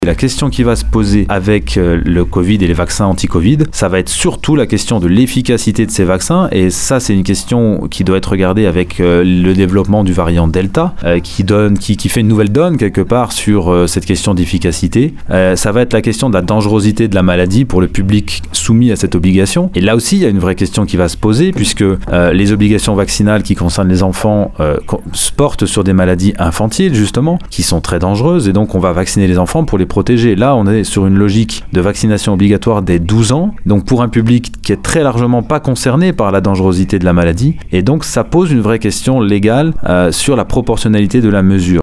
Et la question qui va se poser avec le Covid et les vaccins anti-Covid, ça va être surtout la question de l'efficacité de ces vaccins. Et ça, c'est une question qui doit être regardée avec le développement du variant Delta, qui fait une nouvelle donne quelque part sur cette question d'efficacité. Ça va être la question de la dangerosité de la maladie pour le public soumis à cette obligation. Et là aussi, il y a une vraie question qui va se poser, puisque les obligations vaccinales qui concernent les enfants se portent sur des maladies infantiles, justement, qui sont très dangereuses. Et donc, on va vacciner les enfants pour les protéger. Là, on est sur une logique de vaccination obligatoire dès 12 ans, donc pour un public qui est très largement pas concerné par la dangerosité de la maladie. Et donc, ça pose une vraie question légale sur la proportionnalité de la mesure.